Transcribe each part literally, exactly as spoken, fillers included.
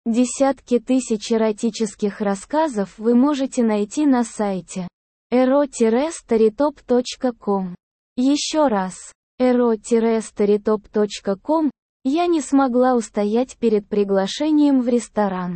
Десятки тысяч эротических рассказов вы можете найти на сайте эро старитоп точка ком. Еще раз, эро старитоп точка ком, я не смогла устоять перед приглашением в ресторан.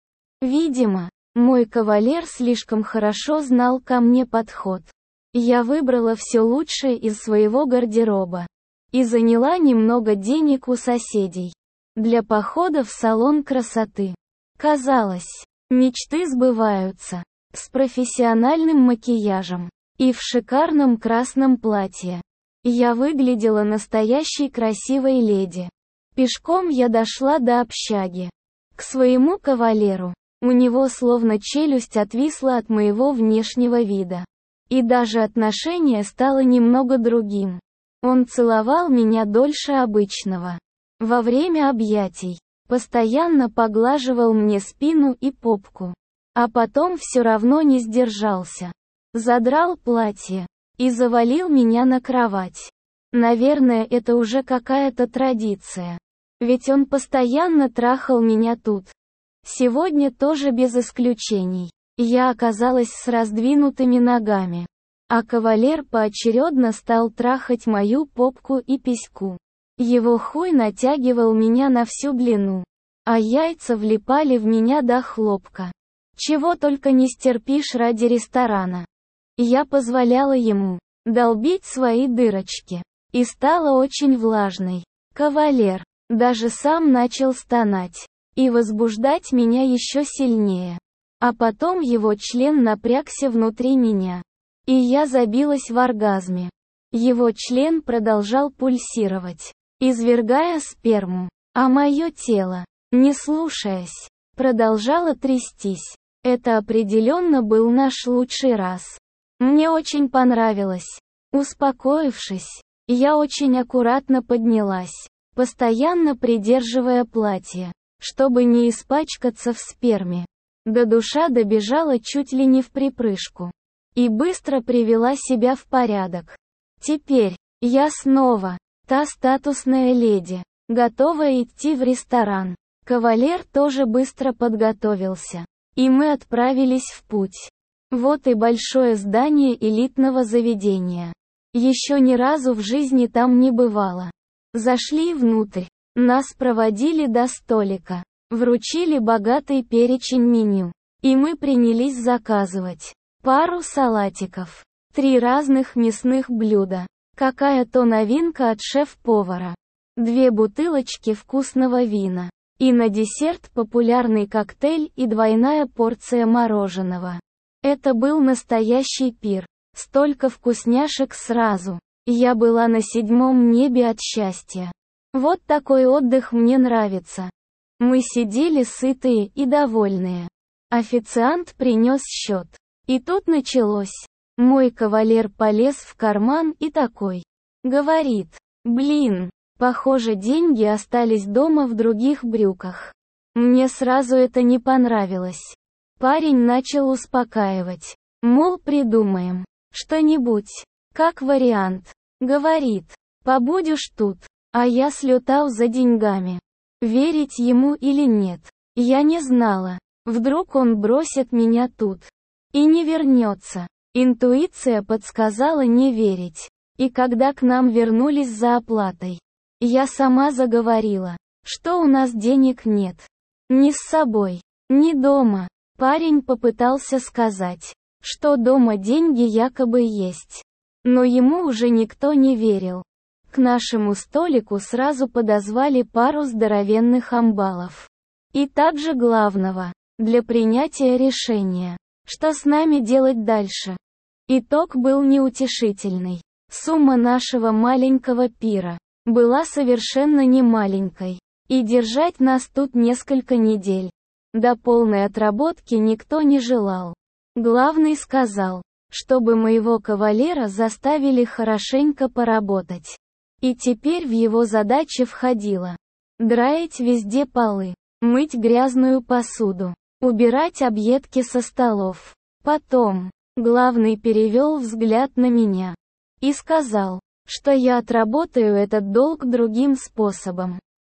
Видимо, мой кавалер слишком хорошо знал ко мне подход. Я выбрала все лучшее из своего гардероба и заняла немного денег у соседей для похода в салон красоты. Казалось, мечты сбываются. С профессиональным макияжем и в шикарном красном платье. Я выглядела настоящей красивой леди. Пешком я дошла до общаги. К своему кавалеру. У него словно челюсть отвисла от моего внешнего вида. И даже отношение стало немного другим. Он целовал меня дольше обычного. Во время объятий. Постоянно поглаживал мне спину и попку. А потом все равно не сдержался. Задрал платье. И завалил меня на кровать. Наверное, это уже какая-то традиция. Ведь он постоянно трахал меня тут. Сегодня тоже без исключений. Я оказалась с раздвинутыми ногами. А кавалер поочередно стал трахать мою попку и письку. Его хуй натягивал меня на всю длину. А яйца влипали в меня до хлопка. Чего только не стерпишь ради ресторана. Я позволяла ему долбить свои дырочки. И стала очень влажной. Кавалер даже сам начал стонать. И возбуждать меня еще сильнее. А потом его член напрягся внутри меня. И я забилась в оргазме. Его член продолжал пульсировать, извергая сперму. А мое тело, не слушаясь, продолжало трястись. Это определенно был наш лучший раз. Мне очень понравилось. Успокоившись, я очень аккуратно поднялась, постоянно придерживая платье, чтобы не испачкаться в сперме. До душа добежала чуть ли не вприпрыжку. И быстро привела себя в порядок. Теперь, я снова, та статусная леди, готовая идти в ресторан. Кавалер тоже быстро подготовился. И мы отправились в путь. Вот и большое здание элитного заведения. Еще ни разу в жизни там не бывало. Зашли внутрь. Нас проводили до столика. Вручили богатый перечень меню. И мы принялись заказывать. Пару салатиков. Три разных мясных блюда. Какая-то новинка от шеф-повара. Две бутылочки вкусного вина. И на десерт популярный коктейль и двойная порция мороженого. Это был настоящий пир. Столько вкусняшек сразу. Я была на седьмом небе от счастья. Вот такой отдых мне нравится. Мы сидели сытые и довольные. Официант принес счет. И тут началось. Мой кавалер полез в карман и такой. Говорит. Блин. Похоже, деньги остались дома в других брюках. Мне сразу это не понравилось. Парень начал успокаивать. Мол, придумаем что-нибудь. Как вариант. Говорит. Побудешь тут. А я слетал за деньгами. Верить ему или нет. Я не знала. Вдруг он бросит меня тут. И не вернется. Интуиция подсказала не верить. И когда к нам вернулись за оплатой, я сама заговорила, что у нас денег нет. Ни с собой, ни дома. Парень попытался сказать, что дома деньги якобы есть. Но ему уже никто не верил. К нашему столику сразу подозвали пару здоровенных амбалов. И также главного, для принятия решения, что с нами делать дальше. Итог был неутешительный. Сумма нашего маленького пира была совершенно не маленькой. И держать нас тут несколько недель. До полной отработки никто не желал. Главный сказал, чтобы моего кавалера заставили хорошенько поработать. И теперь в его задачи входило драить везде полы, мыть грязную посуду, убирать объедки со столов. Потом, главный перевел взгляд на меня и сказал, что я отработаю этот долг другим способом.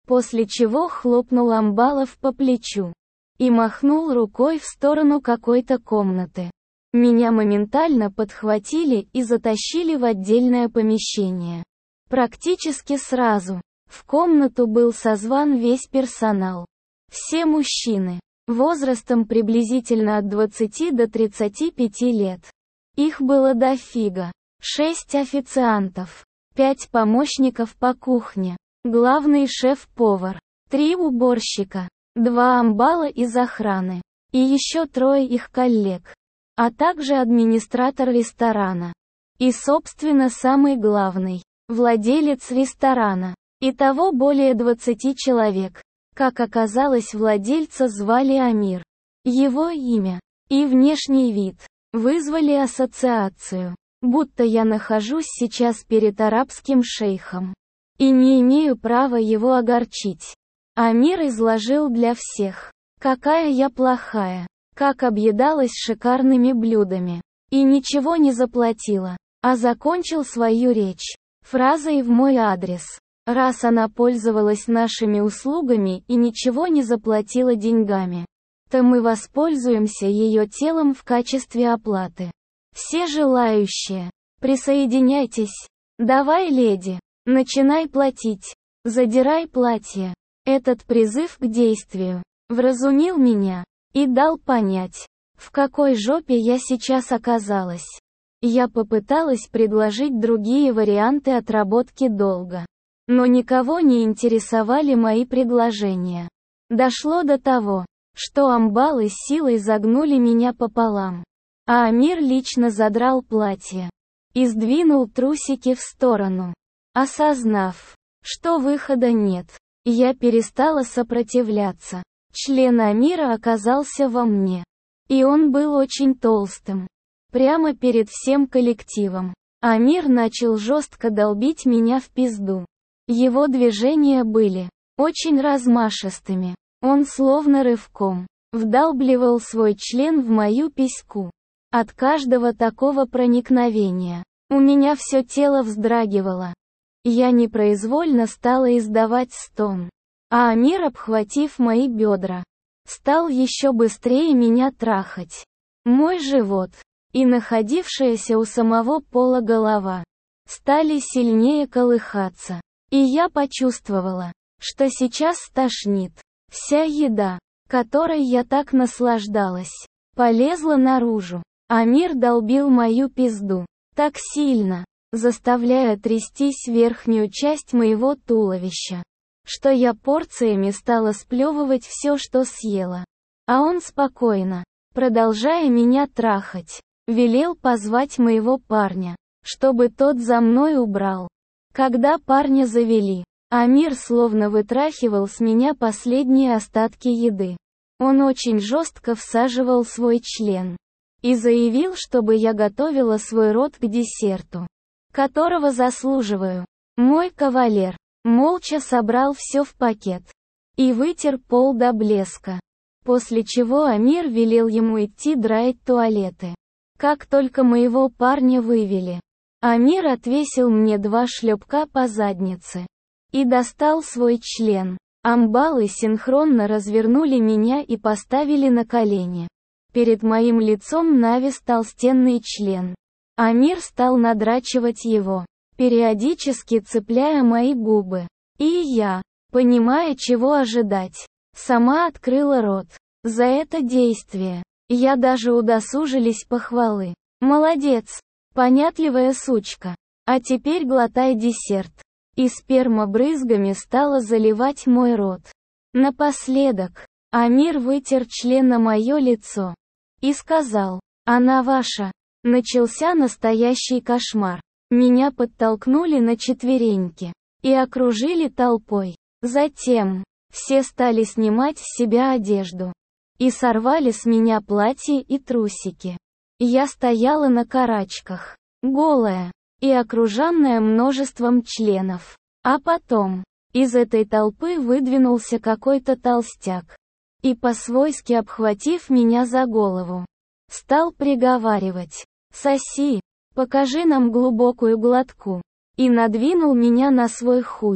после чего хлопнул Амбалов по плечу и махнул рукой в сторону какой-то комнаты. Меня моментально подхватили и затащили в отдельное помещение. Практически сразу в комнату был созван весь персонал. Все мужчины, возрастом приблизительно от двадцати до тридцати пяти лет. Их было дофига. Шесть официантов, пять помощников по кухне, главный шеф-повар, три уборщика, два амбала из охраны и еще трое их коллег, а также администратор ресторана. И, собственно, самый главный, владелец ресторана. Итого более двадцати человек. Как оказалось, владельца звали Амир. Его имя и внешний вид вызвали ассоциацию, будто я нахожусь сейчас перед арабским шейхом и не имею права его огорчить. Амир изложил для всех, какая я плохая, как объедалась шикарными блюдами и ничего не заплатила, а закончил свою речь фразой в мой адрес. Раз она пользовалась нашими услугами и ничего не заплатила деньгами, то мы воспользуемся ее телом в качестве оплаты. Все желающие, присоединяйтесь. Давай, леди, начинай платить. Задирай платье. Этот призыв к действию вразумил меня и дал понять, в какой жопе я сейчас оказалась. Я попыталась предложить другие варианты отработки долга, но никого не интересовали мои предложения. Дошло до того, что амбалы силой загнули меня пополам, а Амир лично задрал платье и сдвинул трусики в сторону. Осознав, что выхода нет, я перестала сопротивляться. Член Амира оказался во мне, и он был очень толстым. Прямо перед всем коллективом Амир начал жестко долбить меня в пизду. Его движения были очень размашистыми. Он словно рывком вдалбливал свой член в мою письку. От каждого такого проникновения у меня все тело вздрагивало. Я непроизвольно стала издавать стон. А Амир, обхватив мои бедра, стал еще быстрее меня трахать. Мой живот и находившаяся у самого пола голова стали сильнее колыхаться. И я почувствовала, что сейчас стошнит. Вся еда, которой я так наслаждалась, полезла наружу. Амир долбил мою пизду так сильно, заставляя трястись верхнюю часть моего туловища, что я порциями стала сплевывать все, что съела. А он спокойно, продолжая меня трахать, велел позвать моего парня, чтобы тот за мной убрал. Когда парня завели, Амир словно вытрахивал с меня последние остатки еды. Он очень жестко всаживал свой член и заявил, чтобы я готовила свой рот к десерту, которого заслуживаю. Мой кавалер молча собрал все в пакет и вытер пол до блеска, после чего Амир велел ему идти драить туалеты. Как только моего парня вывели, Амир отвесил мне два шлепка по заднице и достал свой член. Амбалы синхронно развернули меня и поставили на колени. Перед моим лицом навис толстенный член. Амир стал надрачивать его, периодически цепляя мои губы. И я, понимая, чего ожидать, сама открыла рот. За это действие я даже удосужились похвалы. Молодец, понятливая сучка. А теперь глотай десерт. И сперма брызгами стала заливать мой рот. Напоследок, Амир вытер член на мое лицо и сказал: «Она ваша». Начался настоящий кошмар. Меня подтолкнули на четвереньки и окружили толпой. Затем все стали снимать с себя одежду и сорвали с меня платье и трусики. Я стояла на карачках, голая и окруженная множеством членов. А потом из этой толпы выдвинулся какой-то толстяк и, по-свойски обхватив меня за голову, стал приговаривать: «Соси, покажи нам глубокую глотку», и надвинул меня на свой хуй.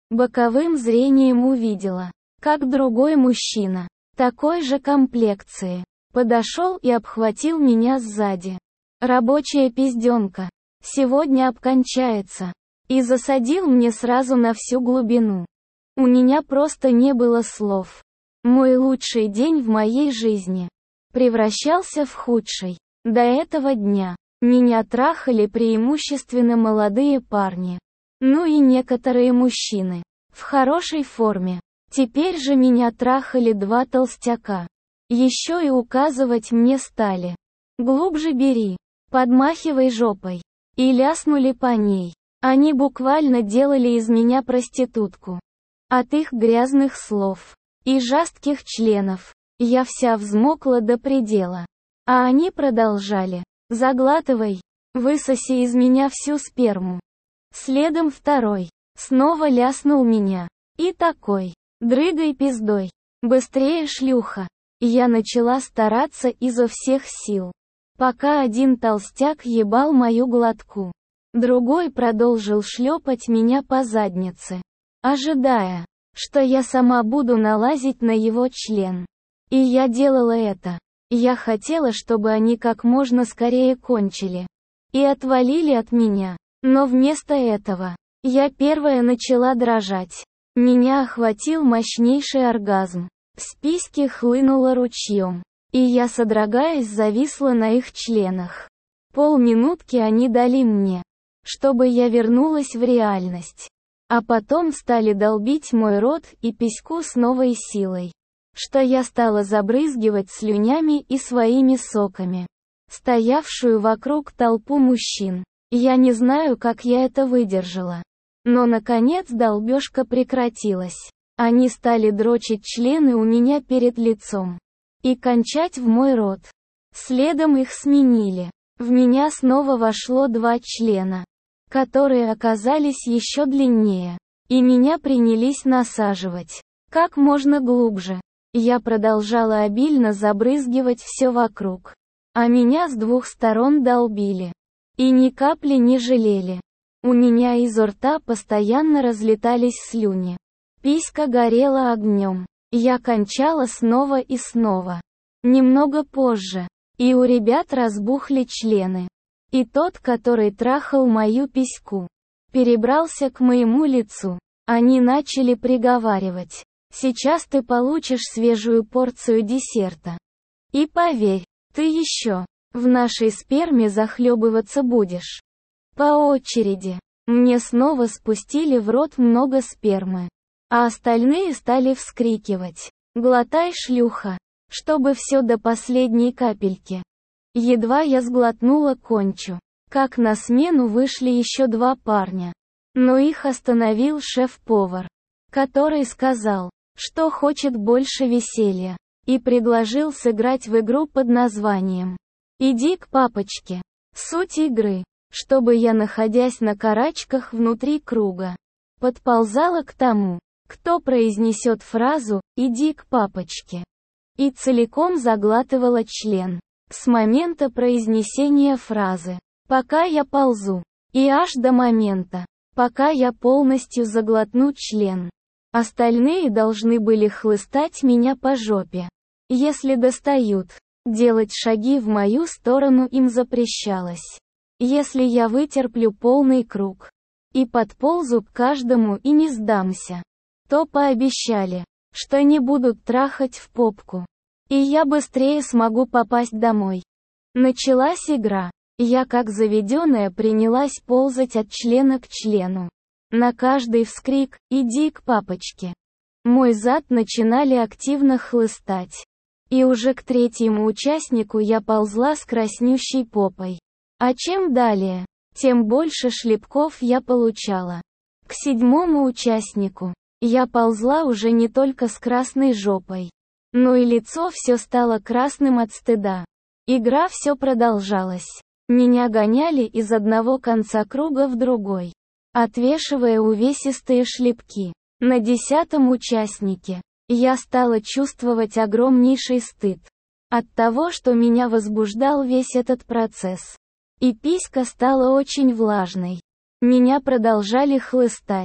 Боковым зрением увидела, как другой мужчина, такой же комплекции, подошел и обхватил меня сзади. Рабочая пизденка. Сегодня обкончается. И засадил мне сразу на всю глубину. У меня просто не было слов. Мой лучший день в моей жизни превращался в худший. До этого дня меня трахали преимущественно молодые парни. Ну и некоторые мужчины. В хорошей форме. Теперь же меня трахали два толстяка. Еще и указывать мне стали. Глубже бери. Подмахивай жопой. И ляснули по ней. Они буквально делали из меня проститутку. От их грязных слов и жестких членов я вся взмокла до предела. А они продолжали. Заглатывай. Высоси из меня всю сперму. Следом второй. Снова ляснул меня. И такой. Дрыгай пиздой. Быстрее, шлюха. Я начала стараться изо всех сил. Пока один толстяк ебал мою глотку. Другой продолжил шлепать меня по заднице. Ожидая, что я сама буду налазить на его член. И я делала это. Я хотела, чтобы они как можно скорее кончили. И отвалили от меня. Но вместо этого, я первая начала дрожать. Меня охватил мощнейший оргазм. С письки хлынуло ручьем. И я, содрогаясь, зависла на их членах. Полминутки они дали мне, чтобы я вернулась в реальность. А потом стали долбить мой рот и письку с новой силой, что я стала забрызгивать слюнями и своими соками стоявшую вокруг толпу мужчин. Я не знаю, как я это выдержала. Но наконец долбежка прекратилась. Они стали дрочить члены у меня перед лицом и кончать в мой рот. Следом их сменили. В меня снова вошло два члена, которые оказались еще длиннее, и меня принялись насаживать как можно глубже. Я продолжала обильно забрызгивать все вокруг, а меня с двух сторон долбили. И ни капли не жалели. У меня изо рта постоянно разлетались слюни. Писька горела огнем. Я кончала снова и снова. Немного позже. И у ребят разбухли члены. И тот, который трахал мою письку, перебрался к моему лицу. Они начали приговаривать. Сейчас ты получишь свежую порцию десерта. И поверь, ты еще в нашей сперме захлебываться будешь. По очереди. Мне снова спустили в рот много спермы. А остальные стали вскрикивать. «Глотай, шлюха!» Чтобы все до последней капельки. Едва я сглотнула кончу, как на смену вышли еще два парня. Но их остановил шеф-повар, который сказал, что хочет больше веселья, и предложил сыграть в игру под названием «Иди к папочке». Суть игры, чтобы я, находясь на карачках внутри круга, подползала к тому, кто произнесет фразу «Иди к папочке», и целиком заглатывала член. С момента произнесения фразы, пока я ползу, и аж до момента, пока я полностью заглотну член. Остальные должны были хлыстать меня по жопе. Если достают, делать шаги в мою сторону им запрещалось. Если я вытерплю полный круг и подползу к каждому и не сдамся, то пообещали, что не будут трахать в попку. И я быстрее смогу попасть домой. Началась игра. Я как заведенная принялась ползать от члена к члену. На каждый вскрик «Иди к папочке». Мой зад начинали активно хлыстать. И уже к третьему участнику я ползла с краснющей попой. А чем далее, тем больше шлепков я получала. К седьмому участнику я ползла уже не только с красной жопой, но и лицо все стало красным от стыда. Игра все продолжалась. Меня гоняли из одного конца круга в другой, отвешивая увесистые шлепки. На десятом участнике я стала чувствовать огромнейший стыд от того, что меня возбуждал весь этот процесс. И писька стала очень влажной. Меня продолжали хлыстать.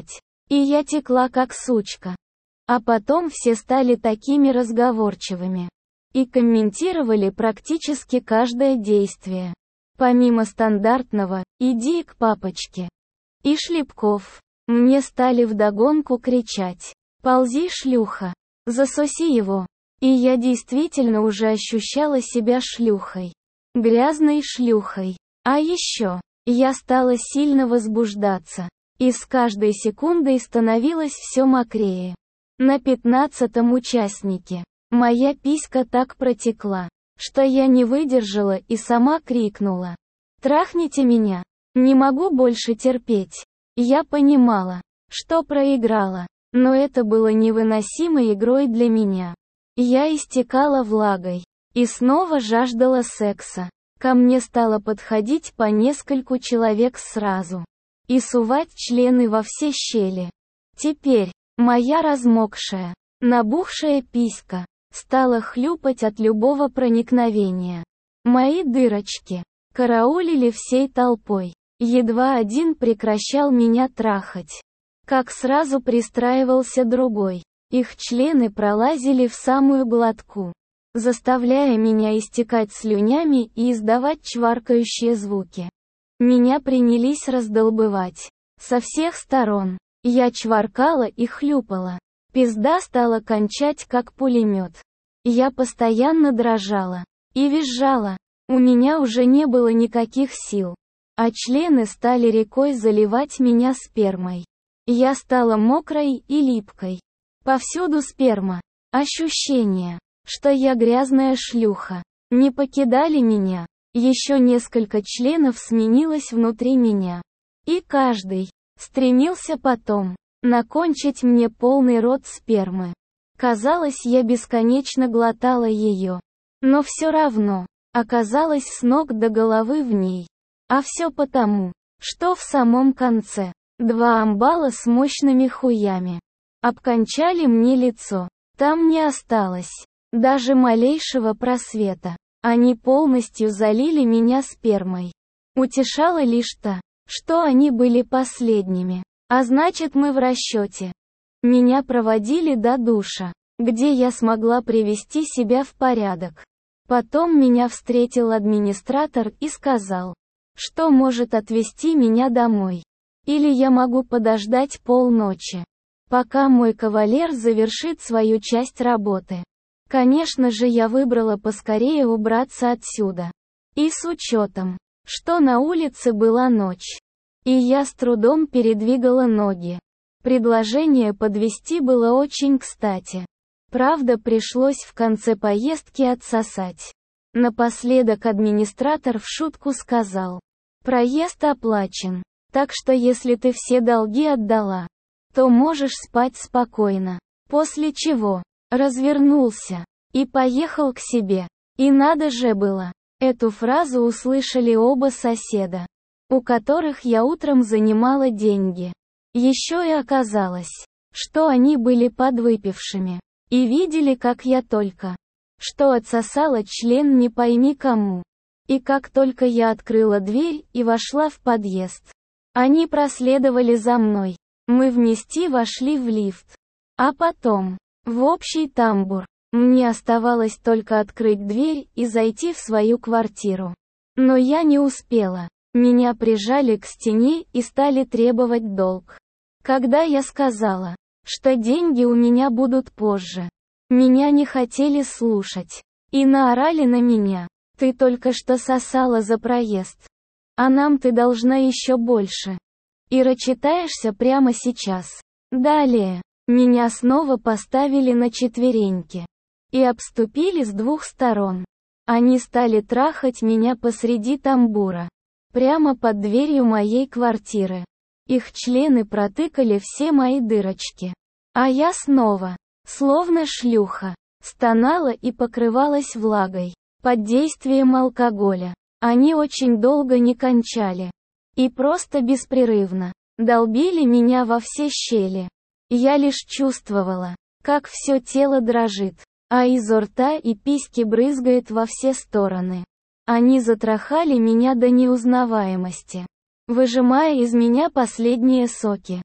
И я текла как сучка. А потом все стали такими разговорчивыми. И комментировали практически каждое действие. Помимо стандартного «иди к папочке» и шлепков, мне стали вдогонку кричать «ползи, шлюха, засоси его». И я действительно уже ощущала себя шлюхой. Грязной шлюхой. А еще, я стала сильно возбуждаться. И с каждой секундой становилось все мокрее. На пятнадцатом участнике моя писька так протекла, что я не выдержала и сама крикнула: «Трахните меня! Не могу больше терпеть!» Я понимала, что проиграла, но это было невыносимой игрой для меня. Я истекала влагой и снова жаждала секса. Ко мне стало подходить по нескольку человек сразу и сувать члены во все щели. Теперь моя размокшая, набухшая писька стала хлюпать от любого проникновения. Мои дырочки караулили всей толпой. Едва один прекращал меня трахать, как сразу пристраивался другой. Их члены пролазили в самую глотку, заставляя меня истекать слюнями и издавать чваркающие звуки. Меня принялись раздолбывать со всех сторон. Я чваркала и хлюпала. Пизда стала кончать как пулемет. Я постоянно дрожала и визжала. У меня уже не было никаких сил, а члены стали рекой заливать меня спермой. Я стала мокрой и липкой. Повсюду сперма. Ощущение, что я грязная шлюха, не покидали меня. Еще несколько членов сменилось внутри меня. И каждый стремился потом накончить мне полный рот спермы. Казалось, я бесконечно глотала ее. Но все равно, оказалась с ног до головы в ней. А все потому, что в самом конце, два амбала с мощными хуями обкончали мне лицо. Там не осталось даже малейшего просвета. Они полностью залили меня спермой. Утешало лишь то, что они были последними. А значит, мы в расчете. Меня проводили до душа, где я смогла привести себя в порядок. Потом меня встретил администратор и сказал, что может отвезти меня домой. Или я могу подождать полночи, пока мой кавалер завершит свою часть работы. Конечно же, я выбрала поскорее убраться отсюда. И с учетом, что на улице была ночь, и я с трудом передвигала ноги, предложение подвезти было очень кстати. Правда, пришлось в конце поездки отсосать. Напоследок администратор в шутку сказал: «Проезд оплачен, так что если ты все долги отдала, то можешь спать спокойно». После чего развернулся и поехал к себе. И надо же было. Эту фразу услышали оба соседа, у которых я утром занимала деньги. Еще и оказалось, что они были подвыпившими и видели, как я только что отсосала член не пойми кому. И как только я открыла дверь и вошла в подъезд, они проследовали за мной. Мы вместе вошли в лифт, а потом в общий тамбур. Мне оставалось только открыть дверь и зайти в свою квартиру. Но я не успела. Меня прижали к стене и стали требовать долг. Когда я сказала, что деньги у меня будут позже, меня не хотели слушать. И наорали на меня: «Ты только что сосала за проезд. А нам ты должна еще больше. И рачитаешься прямо сейчас». Далее, меня снова поставили на четвереньки и обступили с двух сторон. Они стали трахать меня посреди тамбура, прямо под дверью моей квартиры. Их члены протыкали все мои дырочки. А я снова, словно шлюха, стонала и покрывалась влагой. Под действием алкоголя. Они очень долго не кончали. И просто беспрерывно долбили меня во все щели. Я лишь чувствовала, как все тело дрожит, а изо рта и письки брызгает во все стороны. Они затрахали меня до неузнаваемости, выжимая из меня последние соки.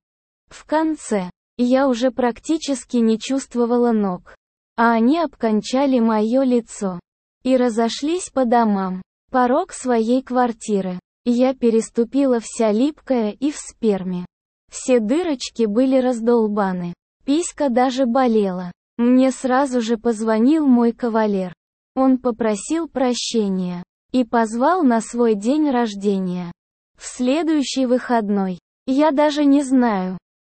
В конце, я уже практически не чувствовала ног, а они обкончали мое лицо и разошлись по домам. Порог своей квартиры я переступила вся липкая и в сперме. Все дырочки были раздолбаны. Писька даже болела. Мне сразу же позвонил мой кавалер. Он попросил прощения и позвал на свой день рождения. В следующий выходной. Я даже не знаю,